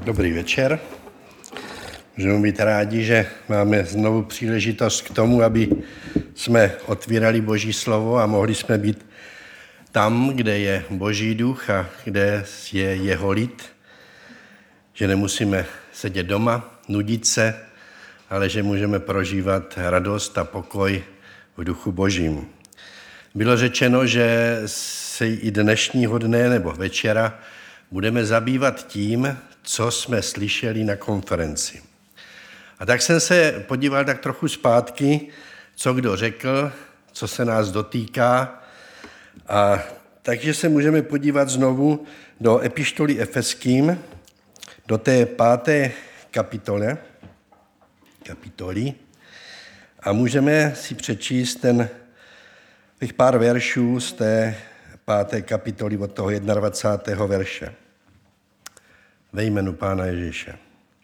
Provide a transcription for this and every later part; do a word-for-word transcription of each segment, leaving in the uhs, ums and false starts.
Dobrý večer. Můžeme být rádi, že máme znovu příležitost k tomu, aby jsme otvírali Boží slovo a mohli jsme být tam, kde je Boží duch a kde je jeho lid. Že nemusíme sedět doma, nudit se, ale že můžeme prožívat radost a pokoj v duchu Božím. Bylo řečeno, že se i dnešního dne nebo večera budeme zabývat tím, co jsme slyšeli na konferenci. A tak jsem se podíval tak trochu zpátky, co kdo řekl, co se nás dotýká. A takže se můžeme podívat znovu do epištoly Efeským, do té páté kapitole, kapitoly a můžeme si přečíst ten těch pár veršů z té páté kapitoly od toho dvacátého prvního verše. Ve jménu Pána Ježíše.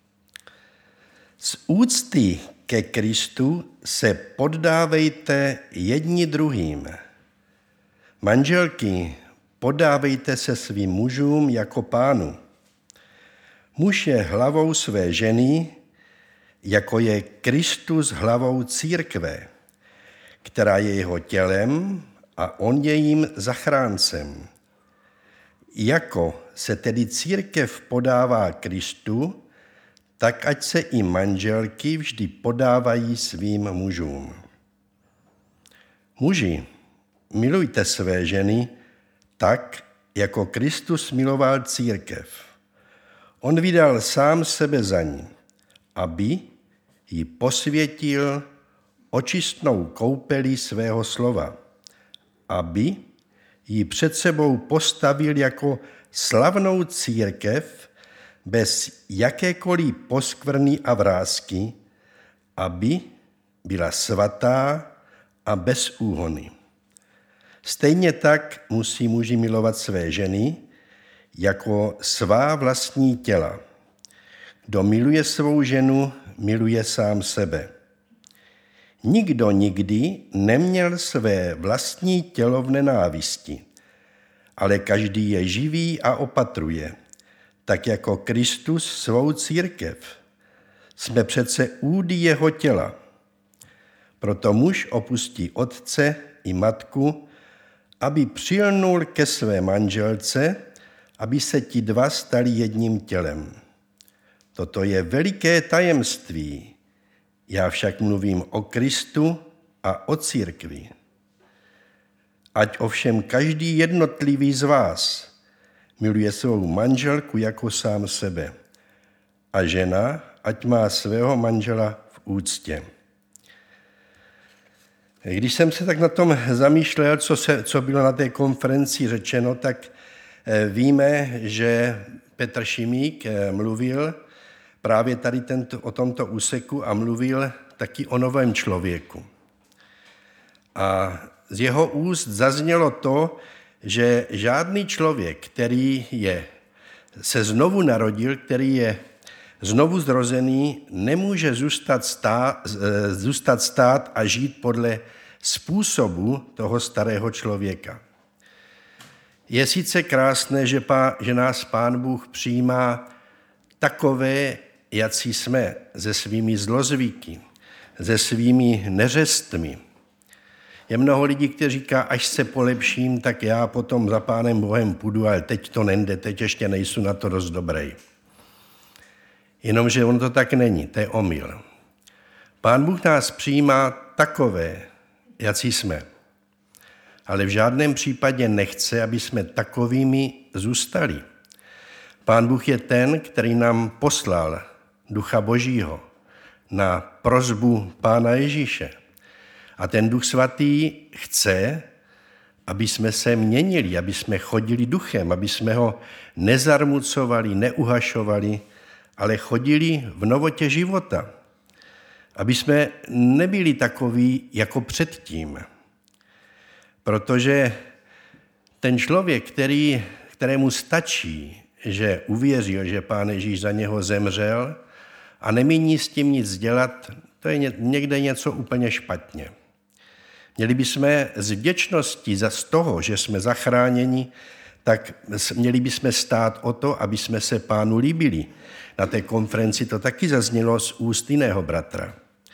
Z úcty ke Kristu se poddávejte jedni druhým. Manželky, poddávejte se svým mužům jako Pánu. Muž je hlavou své ženy, jako je Kristus hlavou církve, která je jeho tělem a on je jím zachráncem. Jako se tedy církev podává Kristu, tak ať se i manželky vždy podávají svým mužům. Muži, milujte své ženy tak, jako Kristus miloval církev. On vydal sám sebe za ní, aby ji posvětil očistnou koupelí svého slova, aby ji před sebou postavil jako slavnou církev bez jakékoliv poskvrny a vrásky, aby byla svatá a bez úhony. Stejně tak musí muži milovat své ženy jako svá vlastní těla. Kdo miluje svou ženu, miluje sám sebe. Nikdo nikdy neměl své vlastní tělo v nenávisti, ale každý je živý a opatruje, tak jako Kristus svou církev. Jsme přece údy jeho těla. Proto muž opustí otce i matku, aby přilnul ke své manželce, aby se ti dva stali jedním tělem. Toto je veliké tajemství. Já však mluvím o Kristu a o církvi. Ať ovšem každý jednotlivý z vás miluje svou manželku jako sám sebe a žena ať má svého manžela v úctě. Když jsem se tak na tom zamýšlel, co, se, co bylo na té konferenci řečeno, tak víme, že Petr Šimík mluvil právě tady tento, o tomto úseku a mluvil taky o novém člověku. A z jeho úst zaznělo to, že žádný člověk, který je, se znovu narodil, který je znovu zrozený, nemůže zůstat stát, zůstat stát a žít podle způsobu toho starého člověka. Je sice krásné, že, pá, že nás Pán Bůh přijímá takové, jací jsme, se svými zlozvyky, se svými neřestmi. Je mnoho lidí, kteří říká, až se polepším, tak já potom za Pánem Bohem půjdu, ale teď to nejde, teď ještě nejsou na to dost dobrý. Jenomže on to tak není, to je omyl. Pán Bůh nás přijímá takové, jací jsme. Ale v žádném případě nechce, aby jsme takovými zůstali. Pán Bůh je ten, který nám poslal Ducha Božího na prosbu Pána Ježíše. A ten Duch Svatý chce, aby jsme se měnili, aby jsme chodili duchem, aby jsme ho nezarmucovali, neuhašovali, ale chodili v novotě života. Aby jsme nebyli takoví jako předtím. Protože ten člověk, který, kterému stačí, že uvěřil, že Pán Ježíš za něho zemřel a nemíní s tím nic dělat, to je někde něco úplně špatně. Měli bychom z vděčnosti za toho, že jsme zachráněni, tak měli bychom stát o to, aby jsme se Pánu líbili. na té konferenci to taky zaznělo z úst jiného bratra.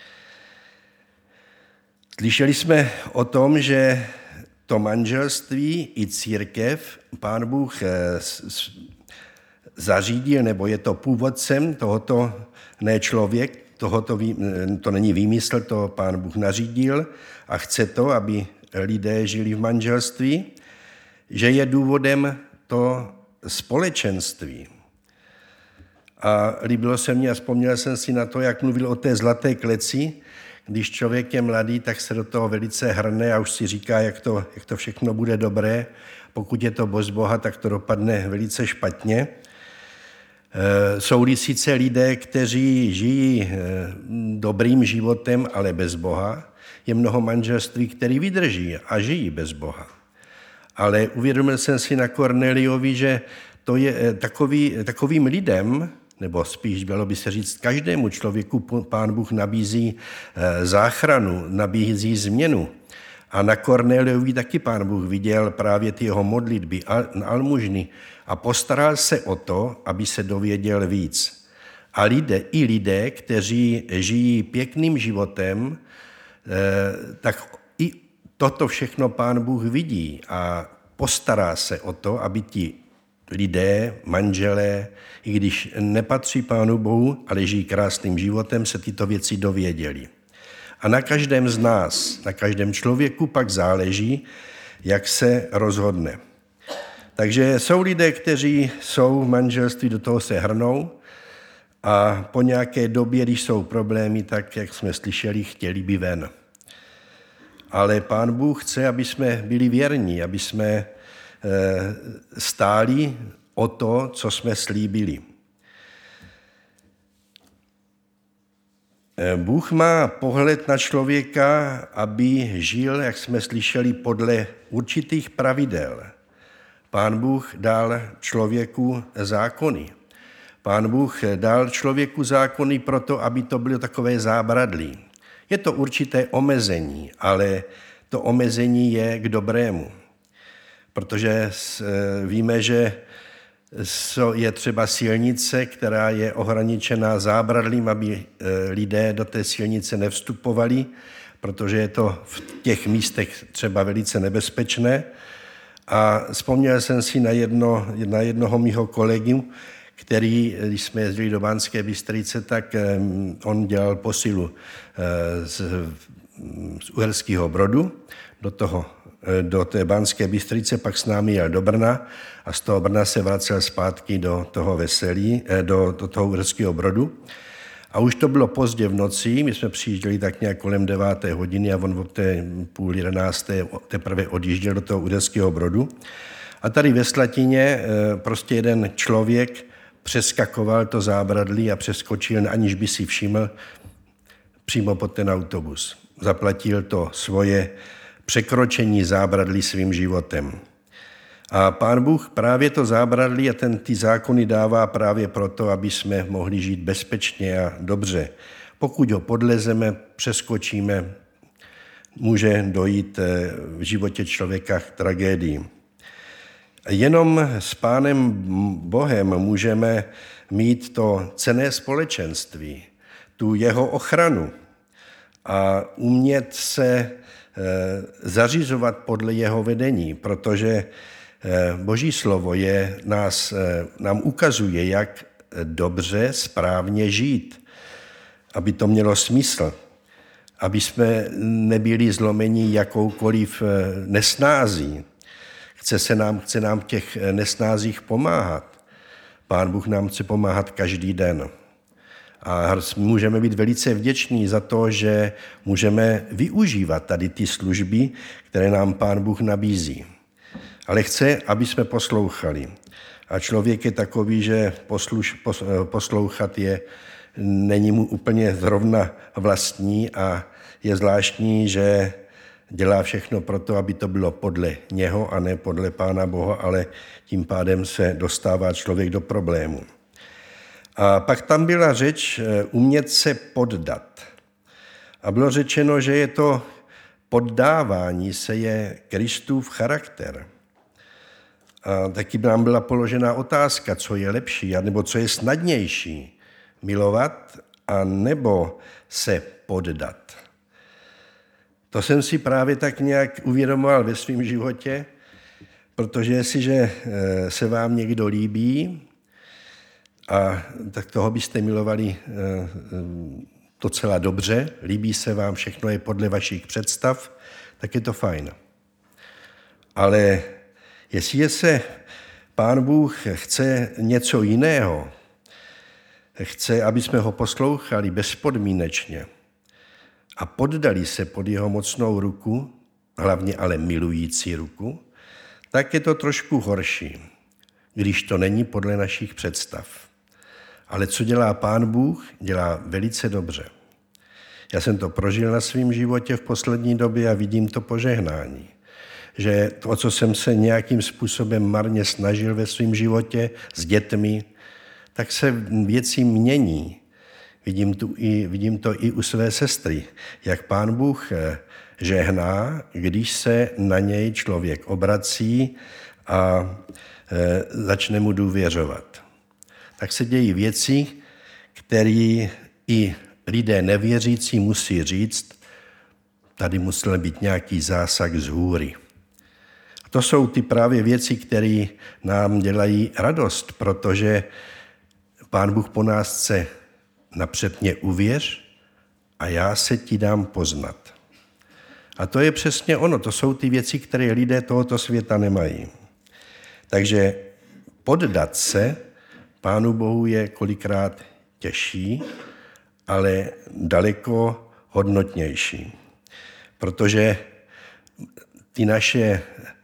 Slyšeli jsme o tom, že to manželství i církev Pán Bůh zařídil, nebo je to původcem tohoto, ne člověk, tohoto, to není výmysl, to Pán Bůh nařídil a chce to, aby lidé žili v manželství, že je důvodem to společenství. A líbilo se mně a vzpomněl jsem si na to, jak mluvil o té zlaté kleci. Když člověk je mladý, tak se do toho velice hrne a už si říká, jak to, jak to všechno bude dobré. Pokud je to bez Boha, tak to dopadne velice špatně. Jsou-li sice lidé, kteří žijí dobrým životem, ale bez Boha, je mnoho manželství, který vydrží a žijí bez Boha. Ale uvědomil jsem si na Korneliovi, že to je takový, takovým lidem, nebo spíš bylo by se říct, každému člověku Pán Bůh nabízí záchranu, nabízí změnu. A na Korneliovi taky Pán Bůh viděl právě ty jeho modlitby, almužny a postaral se o to, aby se dověděl víc. A lidé, i lidé, kteří žijí pěkným životem, tak i toto všechno Pán Bůh vidí a postará se o to, aby ti lidé, manželé, i když nepatří Pánu Bohu, ale žijí krásným životem, se tyto věci dověděli. A na každém z nás, na každém člověku pak záleží, jak se rozhodne. Takže jsou lidé, kteří jsou v manželství, do toho se hrnou a po nějaké době, když jsou problémy, tak, jak jsme slyšeli, chtěli by ven. Ale Pán Bůh chce, aby jsme byli věrní, aby jsme stáli o to, co jsme slíbili. Bůh má pohled na člověka, aby žil, jak jsme slyšeli, podle určitých pravidel. Pán Bůh dal člověku zákony. Pán Bůh dal člověku zákony proto, aby to bylo takové zábradlí. Je to určité omezení, ale to omezení je k dobrému. Protože víme, že je třeba silnice, která je ohraničená zábradlím, aby lidé do té silnice nevstupovali, protože je to v těch místech třeba velice nebezpečné. A vzpomněl jsem si na, jedno, na jednoho mýho kolegu, který, když jsme jezdili do Banské Bystrice, tak on dělal posilu z, z Uherského Brodu do toho do té Banské Bystrice, pak s námi jel do Brna a z toho Brna se vracel zpátky do toho Veselí, do, do toho Uherského Brodu. A už to bylo pozdě v noci, my jsme přijížděli tak nějak kolem deváté hodiny a on v té půl jedenácté teprve odjížděl do toho Uherského Brodu. A tady ve Slatině prostě jeden člověk přeskakoval to zábradlí a přeskočil, aniž by si všiml, přímo pod ten autobus. Zaplatil to svoje překročení zábradlí svým životem. A Pán Bůh právě to zábradlí a ten, ty zákony dává právě proto, aby jsme mohli žít bezpečně a dobře. Pokud ho podlezeme, přeskočíme, může dojít v životě člověka k tragédii. Jenom s Pánem Bohem můžeme mít to cenné společenství, tu jeho ochranu a umět se zařizovat podle jeho vedení, protože Boží slovo je, nás, nám ukazuje, jak dobře, správně žít, aby to mělo smysl, aby jsme nebyli zlomeni jakoukoliv nesnází. Chce, se nám, chce nám v těch nesnázích pomáhat. Pán Bůh nám chce pomáhat každý den. A můžeme být velice vděční za to, že můžeme využívat tady ty služby, které nám Pán Bůh nabízí. Ale chce, aby jsme poslouchali. A člověk je takový, že posluš, poslouchat je, není mu úplně zrovna vlastní a je zvláštní, že dělá všechno pro to, aby to bylo podle něho a ne podle Pána Boha, ale tím pádem se dostává člověk do problému. A pak tam byla řeč umět se poddat. A bylo řečeno, že je to poddávání se je Kristův charakter. A taky nám byla položena otázka, co je lepší, nebo co je snadnější, milovat a nebo se poddat. To jsem si právě tak nějak uvědomoval ve svém životě, protože jestliže se vám někdo líbí, a tak toho byste milovali docela dobře, líbí se vám, všechno je podle vašich představ, tak je to fajn. Ale jestli se Pán Bůh chce něco jiného, chce, aby jsme ho poslouchali bezpodmínečně a poddali se pod jeho mocnou ruku, hlavně ale milující ruku, tak je to trošku horší, když to není podle našich představ. Ale co dělá Pán Bůh, dělá velice dobře. Já jsem to prožil na svém životě v poslední době a vidím to požehnání. Že to, o co jsem se nějakým způsobem marně snažil ve svém životě s dětmi, tak se věci mění. Vidím, tu i, vidím to i u své sestry, jak Pán Bůh žehná, když se na něj člověk obrací a e, začne mu důvěřovat. Tak se dějí věci, které i lidé nevěřící musí říct, tady musel být nějaký zásah z hůry. A to jsou ty právě věci, které nám dělají radost, protože Pán Bůh po nás chce napřed mě uvěř a já se ti dám poznat. A to je přesně ono, to jsou ty věci, které lidé tohoto světa nemají. Takže poddat se Pánu Bohu je kolikrát těžší, ale daleko hodnotnější. Protože ty naše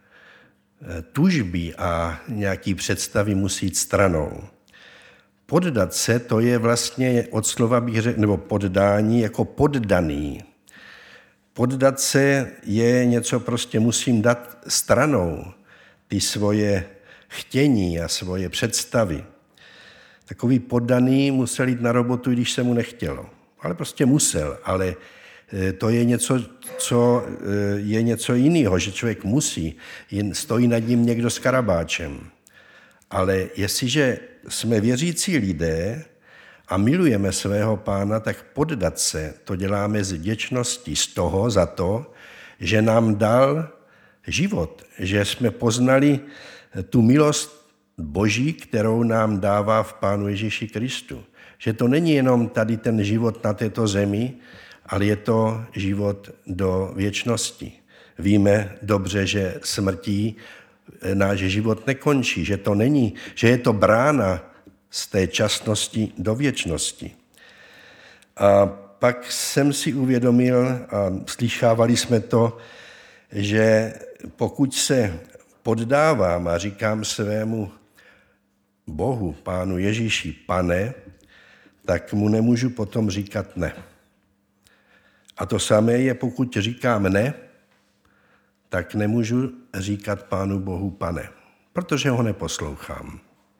tužby a nějaké představy musí jít stranou. Poddat se, to je vlastně od slova bych řekl, nebo poddání jako poddaný. Poddat se je něco, prostě musím dát stranou ty svoje chtění a svoje představy. Takový poddaný musel jít na robotu, když se mu nechtělo. Ale prostě musel, ale to je něco, co je něco jiného, že člověk musí, jen stojí nad ním někdo s karabáčem. Ale jestliže jsme věřící lidé a milujeme svého Pána, tak poddat se, to děláme z vděčností z toho za to, že nám dal život, že jsme poznali tu milost Boží, kterou nám dává v Pánu Ježíši Kristu. Že to není jenom tady ten život na této zemi, ale je to život do věčnosti. Víme dobře, že smrtí náš život nekončí, že to není, že je to brána z té časnosti do věčnosti. A pak jsem si uvědomil, a slychávali jsme to, že pokud se poddávám a říkám svému Bohu, Pánu Ježíši, Pane, tak mu nemůžu potom říkat ne. A to samé je, pokud říkám ne, tak nemůžu říkat Pánu Bohu Pane, protože ho neposlouchám.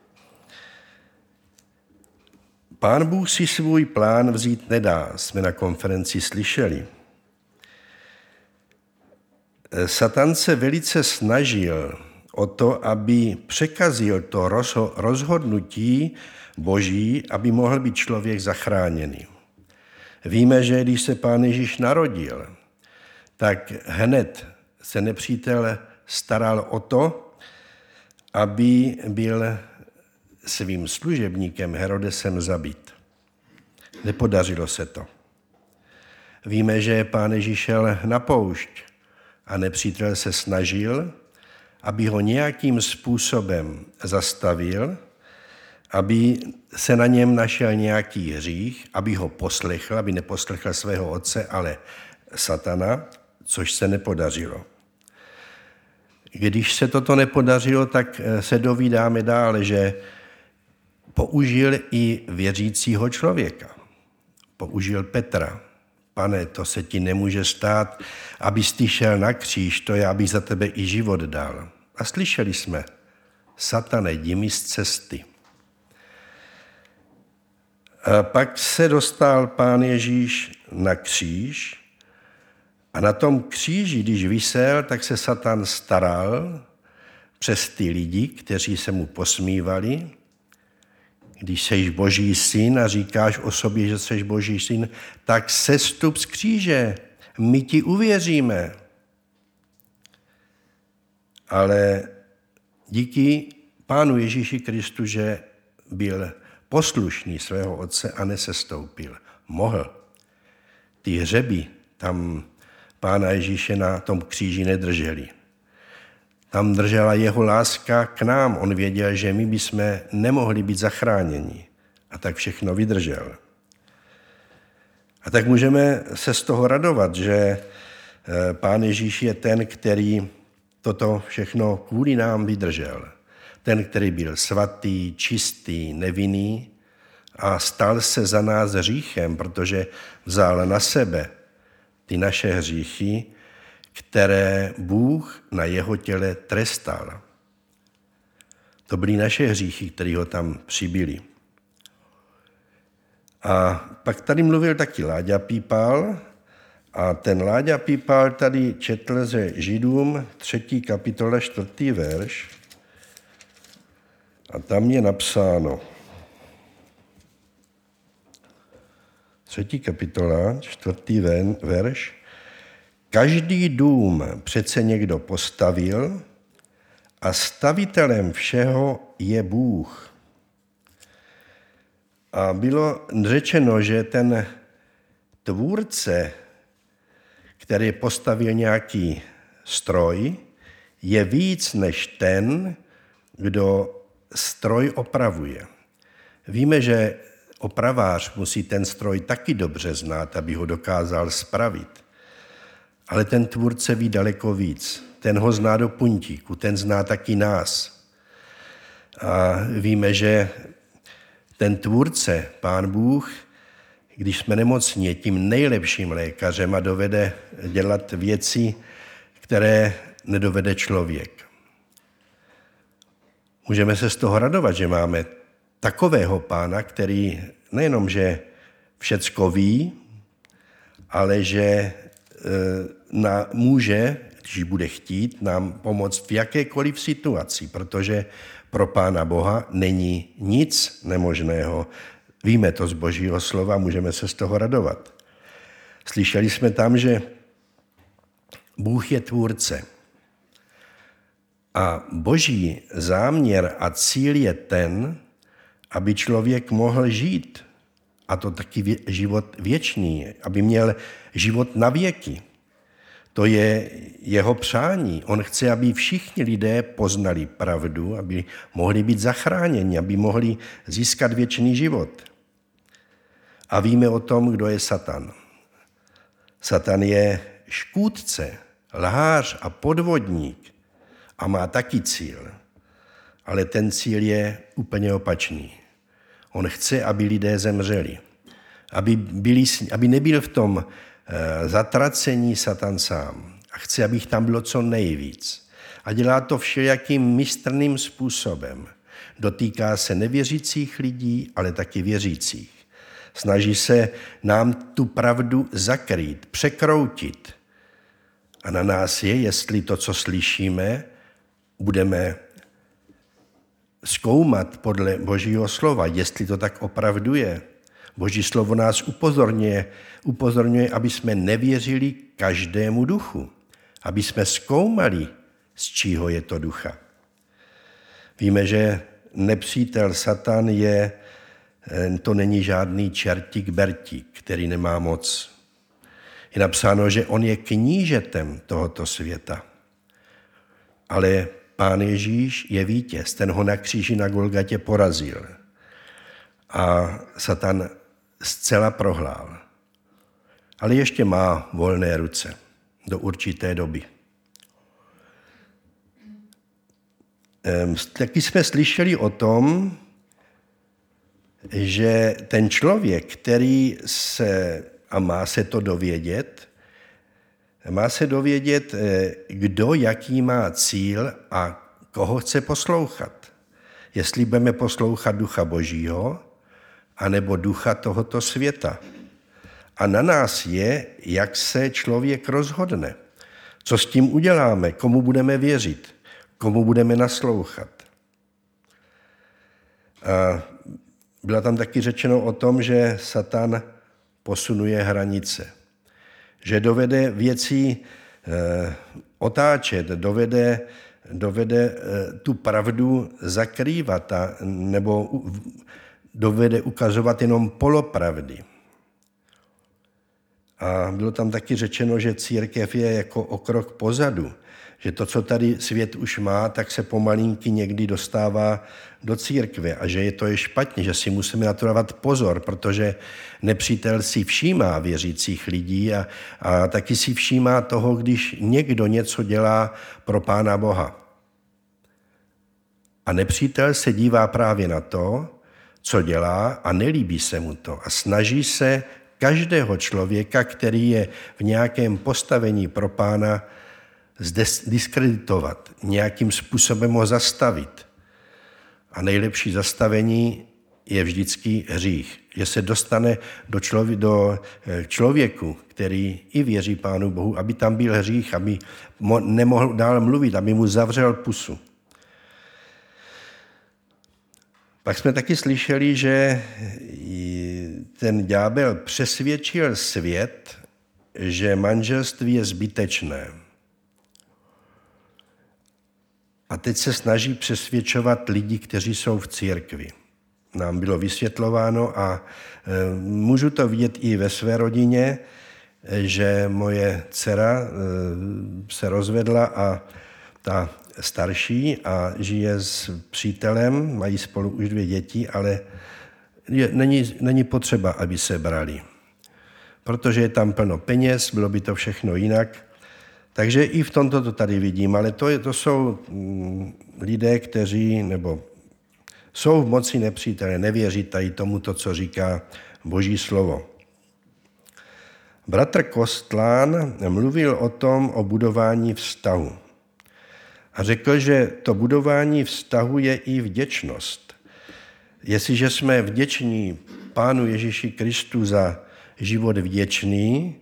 Pán Bůh si svůj plán vzít nedá, jsme na konferenci slyšeli. Satan se velice snažil o to, aby překazil to rozhodnutí Boží, aby mohl být člověk zachráněný. Víme, že když se Pán Ježíš narodil, tak hned se nepřítel staral o to, aby byl svým služebníkem Herodesem zabit. Nepodařilo se to. Víme, že Pán Ježíš šel na poušť a nepřítel se snažil, aby ho nějakým způsobem zastavil, aby se na něm našel nějaký hřích, aby ho poslechl, aby neposlechl svého otce, ale satana, což se nepodařilo. Když se toto nepodařilo, tak se dovídáme dále, že použil i věřícího člověka. Použil Petra. Pane, to se ti nemůže stát, abys ty šel na kříž, to je, abych za tebe i život dal. A slyšeli jsme, satane, jdi mi z cesty. A pak se dostal Pán Ježíš na kříž a na tom kříži, když visel, tak se Satan staral, přes ty lidi, kteří se mu posmívali. Když seš Boží syn a říkáš o sobě, že seš Boží syn, tak sestup z kříže, my ti uvěříme. Ale díky Pánu Ježíši Kristu, že byl poslušný svého otce a nesestoupil. Mohl. Ty hřeby tam Pána Ježíše na tom kříži nedrželi. Tam držela jeho láska k nám. On věděl, že my bychom nemohli být zachráněni. A tak všechno vydržel. A tak můžeme se z toho radovat, že Pán Ježíš je ten, který toto všechno kvůli nám vydržel. Ten, který byl svatý, čistý, nevinný a stal se za nás hříchem, protože vzal na sebe ty naše hříchy, které Bůh na jeho těle trestal. To byly naše hříchy, které ho tam přibyly. A pak tady mluvil taky Láďa Pípal a ten Láďa Pípal tady četl ze Židům třetí kapitola čtvrtý verš a tam je napsáno třetí kapitola čtvrtý verš. Každý dům přece někdo postavil a stavitelem všeho je Bůh. A bylo řečeno, že ten tvůrce, který postavil nějaký stroj, je víc než ten, kdo stroj opravuje. Víme, že opravář musí ten stroj taky dobře znát, aby ho dokázal spravit. Ale ten tvůrce ví daleko víc. Ten ho zná do puntíku, ten zná taky nás. A víme, že ten tvůrce, Pán Bůh, když jsme nemocní, je tím nejlepším lékařem a dovede dělat věci, které nedovede člověk. Můžeme se z toho radovat, že máme takového Pána, který nejenom, že všecko ví, ale že Na, může, když bude chtít, nám pomoct v jakékoliv situaci, protože pro Pána Boha není nic nemožného. Víme to z Božího slova, můžeme se z toho radovat. Slyšeli jsme tam, že Bůh je tvůrce. A Boží záměr a cíl je ten, aby člověk mohl žít. A to taky život věčný, aby měl život na věky. To je jeho přání. On chce, aby všichni lidé poznali pravdu, aby mohli být zachráněni, aby mohli získat věčný život. A víme o tom, kdo je Satan. Satan je škůdce, lhář a podvodník a má taky cíl. Ale ten cíl je úplně opačný. On chce, aby lidé zemřeli. Aby, byli, aby nebyl v tom e, zatracení Satan sám. A chce, aby jich tam bylo co nejvíc. A dělá to všelijakým mistrným způsobem. Dotýká se nevěřících lidí, ale taky věřících. Snaží se nám tu pravdu zakrýt, překroutit. A na nás je, jestli to, co slyšíme, budeme zkoumat podle Božího slova, jestli to tak opravdu je. Boží slovo nás upozorňuje, upozorňuje, aby jsme nevěřili každému duchu, aby jsme zkoumali, z čího je to ducha. Víme, že nepřítel Satan je, to není žádný čertík bertík, který nemá moc. Je napsáno, že on je knížetem tohoto světa. Ale Pán Ježíš je vítěz, ten ho na kříži na Golgatě porazil. A Satan zcela prohrál. Ale ještě má volné ruce do určité doby. Taky jsme slyšeli o tom, že ten člověk, který se, a má se to dovědět, má se dovědět, kdo jaký má cíl a koho chce poslouchat. Jestli budeme poslouchat ducha Božího, anebo ducha tohoto světa. A na nás je, jak se člověk rozhodne. Co s tím uděláme, komu budeme věřit, komu budeme naslouchat. A bylo tam taky řečeno o tom, že Satan posunuje hranice. Že dovede věcí eh, otáčet, dovede, dovede eh, tu pravdu zakrývat a, nebo u, dovede ukazovat jenom polopravdy. A bylo tam taky řečeno, že církev je jako o krok pozadu. Že to, co tady svět už má, tak se pomalinky někdy dostává do církve a že je to je špatně, že si musíme na to dávat pozor, protože nepřítel si všímá věřících lidí a, a taky si všímá toho, když někdo něco dělá pro Pána Boha. A nepřítel se dívá právě na to, co dělá a nelíbí se mu to a snaží se každého člověka, který je v nějakém postavení pro Pána, diskreditovat, nějakým způsobem ho zastavit. A nejlepší zastavení je vždycky hřích. Že se dostane do, člově- do člověku, který i věří Pánu Bohu, aby tam byl hřích, aby mo- nemohl dál mluvit, aby mu zavřel pusu. Pak jsme taky slyšeli, že ten ďábel přesvědčil svět, že manželství je zbytečné. A teď se snaží přesvědčovat lidi, kteří jsou v církvi. Nám bylo vysvětlováno a e, můžu to vidět i ve své rodině, že moje dcera e, se rozvedla a ta starší a žije s přítelem, mají spolu už dvě děti, ale je, není, není potřeba, aby se brali. Protože je tam plno peněz, bylo by to všechno jinak. Takže i v tomto to tady vidím, ale to, je, to jsou lidé, kteří nebo jsou v moci nepřítele, nevěří tady tomuto, co říká Boží slovo. Bratr Kostlán mluvil o tom, o budování vztahu. A řekl, že to budování vztahu je i vděčnost. Jestliže jsme vděční Pánu Ježíši Kristu za život vděčný,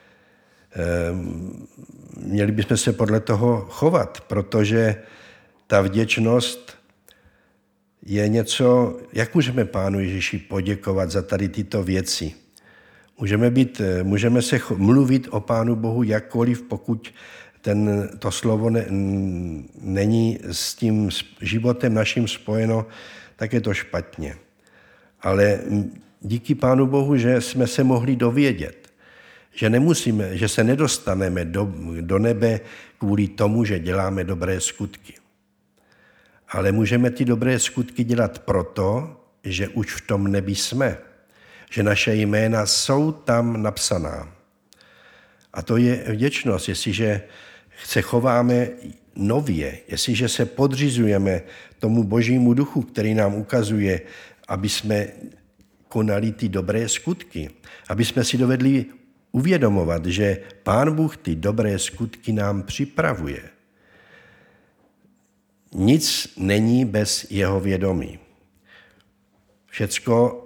měli bychom se podle toho chovat, protože ta vděčnost je něco, jak můžeme Pánu Ježíši poděkovat za tady tyto věci. Můžeme, být, můžeme se mluvit o Pánu Bohu jakkoliv, pokud ten, to slovo ne, není s tím životem naším spojeno, tak je to špatně. Ale díky Pánu Bohu, že jsme se mohli dovědět, že nemusíme, že se nedostaneme do, do nebe kvůli tomu, že děláme dobré skutky. Ale můžeme ty dobré skutky dělat proto, že už v tom nebi jsme. Že naše jména jsou tam napsaná. A to je vděčnost, jestliže se chováme nově, jestliže se podřizujeme tomu Božímu duchu, který nám ukazuje, aby jsme konali ty dobré skutky, aby jsme si dovedli uvědomovat, že Pán Bůh ty dobré skutky nám připravuje. Nic není bez jeho vědomí. Všecko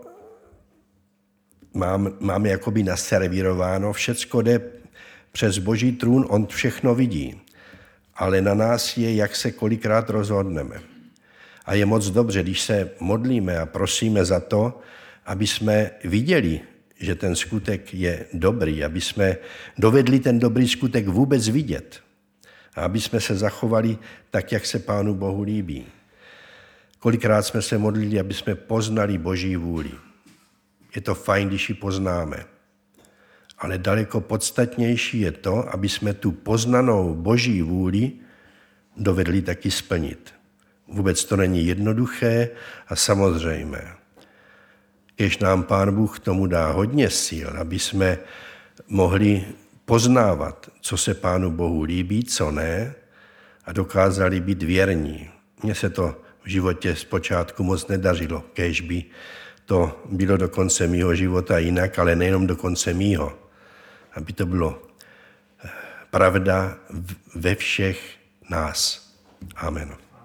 mám, máme jakoby naservírováno, všecko jde přes Boží trůn, on všechno vidí. Ale na nás je, jak se kolikrát rozhodneme. A je moc dobře, když se modlíme a prosíme za to, aby jsme viděli, že ten skutek je dobrý, aby jsme dovedli ten dobrý skutek vůbec vidět. A aby jsme se zachovali tak, jak se Pánu Bohu líbí. Kolikrát jsme se modlili, aby jsme poznali Boží vůli. Je to fajn, když ji poznáme. Ale daleko podstatnější je to, aby jsme tu poznanou Boží vůli dovedli taky splnit. Vůbec to není jednoduché a samozřejmé. Když nám Pán Bůh tomu dá hodně sil, aby jsme mohli poznávat, co se Pánu Bohu líbí, co ne, a dokázali být věrní. Mně se to v životě zpočátku moc nedařilo, kéž by to bylo do konce mýho života jinak, ale nejenom do konce mýho. Aby to bylo pravda ve všech nás. Amen.